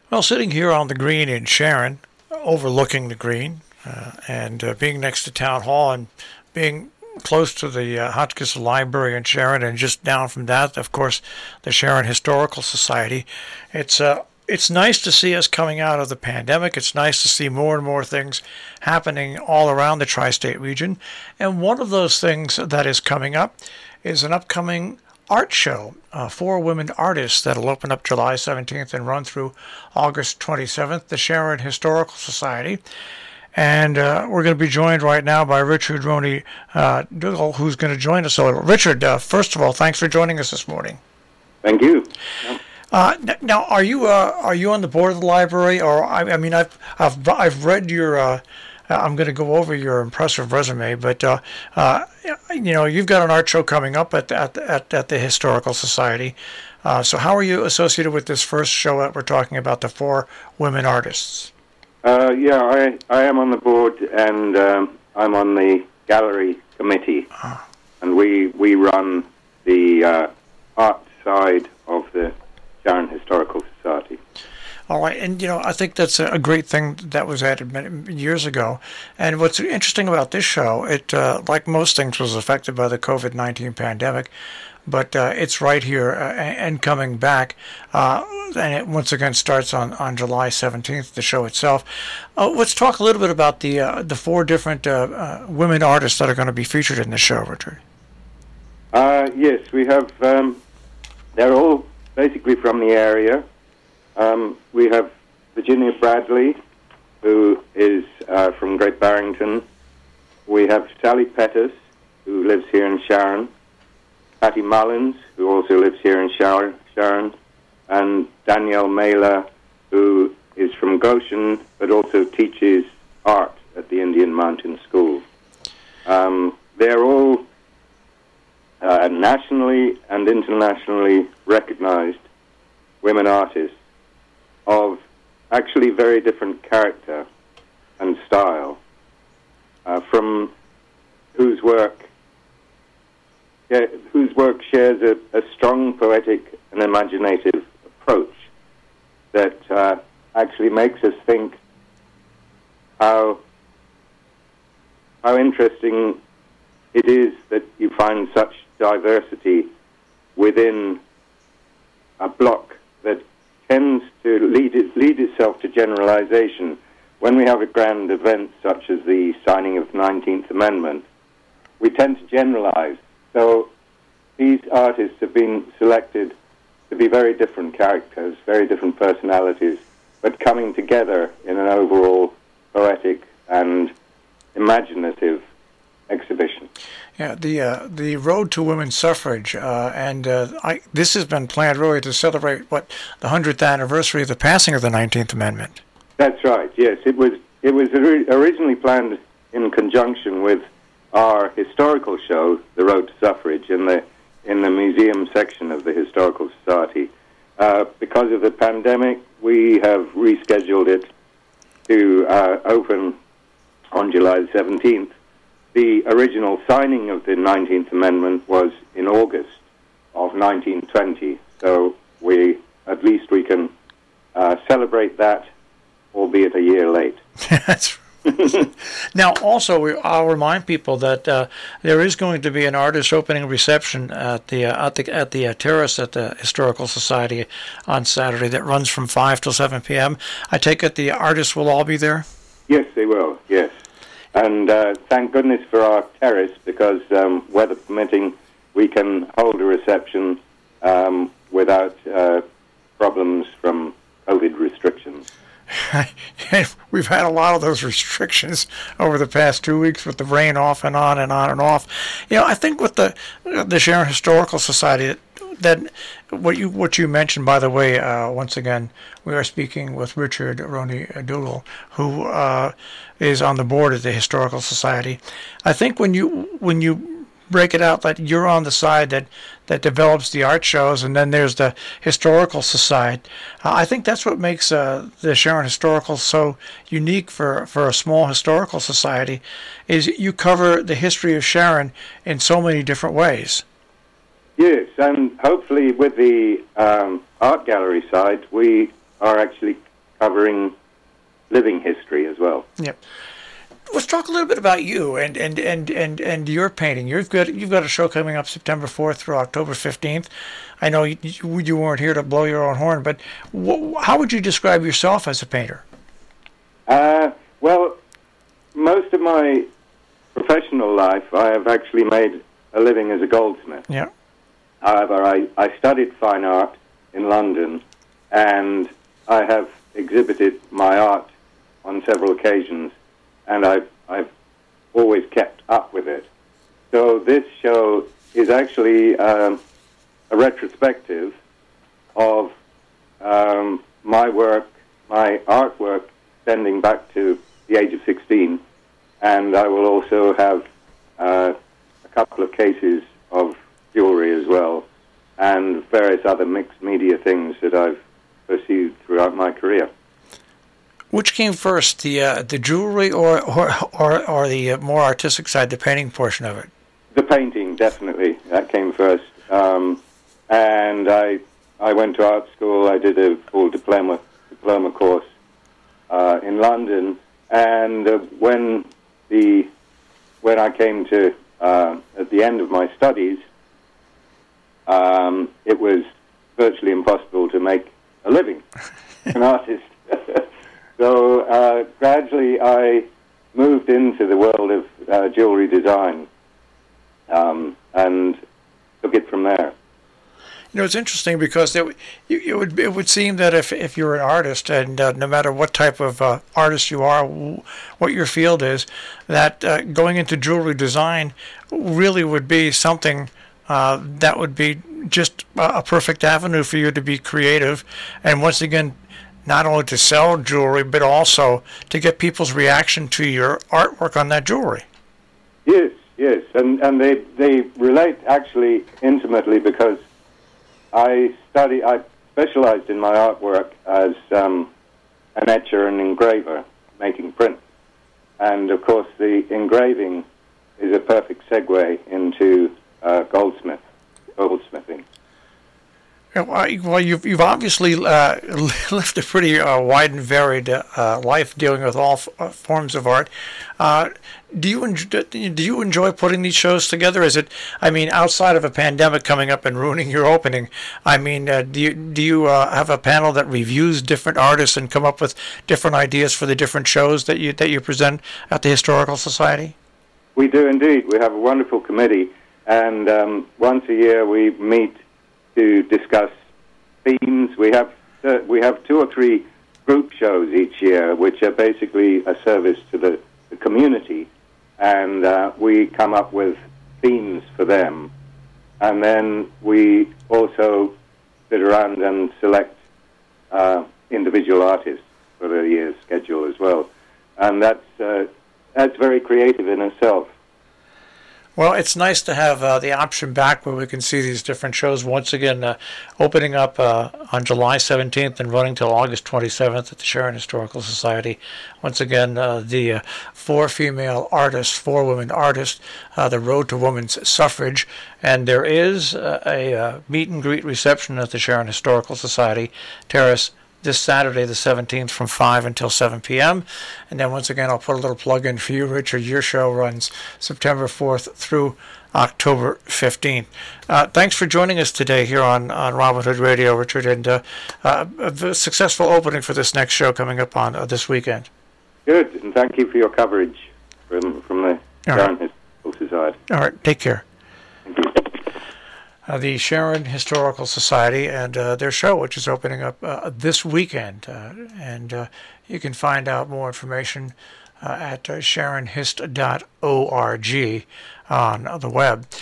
Well, sitting here on the green in Sharon, overlooking the green, and being next to Town Hall and being close to the Hotchkiss Library in Sharon, and just down from that, of course, the Sharon Historical Society. It's nice to see us coming out of the pandemic. It's nice to see more and more things happening all around the tri-state region. And one of those things that is coming up is an upcoming art show, four women artists that'll open up July 17th and run through August 27th, the Sharon Historical Society. And we're going to be joined right now by Richard Roney Dougal, who's going to join us. So, Richard, first of all, thanks for joining us this morning. Thank you. Now, are you on the board of the library, or I mean, I've read your. I'm going to go over your impressive resume, but you've got an art show coming up at the Historical Society. So, how are you associated with this first show that we're talking about, the four women artists? I am on the board, and I'm on the gallery committee, and we run the art side of the Sharon Historical Society. All right, and I think that's a great thing that was added many years ago. And what's interesting about this show, it like most things was affected by the COVID-19 pandemic, but it's right here and coming back, and it once again starts on July 17th, the show itself. Let's talk a little bit about the four different women artists that are going to be featured in the show, Richard. Yes, we have. They're all basically from the area. We have Virginia Bradley, who is from Great Barrington. We have Sally Pettis, who lives here in Sharon. Patty Mullins, who also lives here in Sharon. And Danielle Mailer, who is from Goshen, but also teaches art at the Indian Mountain School. They're all nationally and internationally recognized women artists of actually very different character and style, from whose work shares a strong poetic and imaginative approach that actually makes us think how interesting it is that you find such diversity within a block that tends to lead itself to generalization. When we have a grand event such as the signing of the 19th Amendment, we tend to generalize. So these artists have been selected to be very different characters, very different personalities, but coming together in an overall poetic and imaginative exhibition. Yeah, the road to women's suffrage, and this has been planned really to celebrate the 100th anniversary of the passing of the 19th Amendment. That's right. Yes, it was originally planned in conjunction with our historical show, The Road to Suffrage, in the museum section of the Historical Society. Because of the pandemic, we have rescheduled it to open on July 17th. The original signing of the 19th Amendment was in August of 1920, so at least we can celebrate that, albeit a year late. That's Now, also, I'll remind people that there is going to be an artist opening reception at the terrace at the Historical Society on Saturday that runs from 5 till 7 p.m. I take it the artists will all be there? Yes, they will, yes. And thank goodness for our terrace, because weather permitting, we can hold a reception without problems from COVID restrictions. We've had a lot of those restrictions over the past 2 weeks with the rain off and on and on and off. I think with the Sharon Historical Society, that what you mentioned, by the way, once again, we are speaking with Richard Roney Dougal, who is on the board of the Historical Society. I think when you break it out that you're on the side that develops the art shows, and then there's the Historical Society. I think that's what makes the Sharon Historical so unique for a small historical society, is you cover the history of Sharon in so many different ways. Yes, and hopefully with the art gallery side, we are actually covering living history as well. Yep. Let's talk a little bit about you and your painting. You've got a show coming up September 4th through October 15th. I know you weren't here to blow your own horn, but how would you describe yourself as a painter? Well, most of my professional life, I have actually made a living as a goldsmith. Yeah. However, I studied fine art in London, and I have exhibited my art on several occasions, and I've always kept up with it. So this show is actually a retrospective of my work, my artwork, extending back to the age of 16, and I will also have a couple of cases of jewelry as well, and various other mixed media things that I've pursued throughout my career. Which came first, the jewelry or the more artistic side, the painting portion of it? The painting, definitely. That came first. And I went to art school. I did a full diploma course in London. And when I came to at the end of my studies, it was virtually impossible to make a living as an artist. So gradually I moved into the world of jewelry design and took it from there. You know, it's interesting because it would seem that if you're an artist, and no matter what type of artist you are, what your field is, that going into jewelry design really would be something that would be just a perfect avenue for you to be creative, and once again, not only to sell jewelry, but also to get people's reaction to your artwork on that jewelry. Yes, and they relate actually intimately, because I specialized in my artwork as an etcher and engraver, making prints. And of course the engraving is a perfect segue into goldsmithing. Well, you've obviously lived a pretty wide and varied life, dealing with all forms of art. Do you enjoy putting these shows together? Is it, I mean, outside of a pandemic coming up and ruining your opening, I mean, do you have a panel that reviews different artists and come up with different ideas for the different shows that you present at the Historical Society? We do indeed. We have a wonderful committee, and once a year we meet to discuss themes. We have 2 or 3 group shows each year, which are basically a service to the community, and we come up with themes for them. And then we also sit around and select individual artists for the year's schedule as well. And that's very creative in itself. Well, it's nice to have the option back where we can see these different shows once again, opening up on July 17th and running till August 27th at the Sharon Historical Society. Once again, the 4 female artists, 4 women artists, the Road to Women's Suffrage, and there is a meet and greet reception at the Sharon Historical Society Terrace this Saturday, the 17th, from 5 until 7 p.m. And then once again, I'll put a little plug in for you, Richard. Your show runs September 4th through October 15th. Thanks for joining us today here on Robin Hood Radio, Richard, and a successful opening for this next show coming up on this weekend. Good, and thank you for your coverage from the Sharon Historical Society. All right, take care. Thank you. The Sharon Historical Society and their show, which is opening up this weekend. And you can find out more information at sharonhist.org on the web.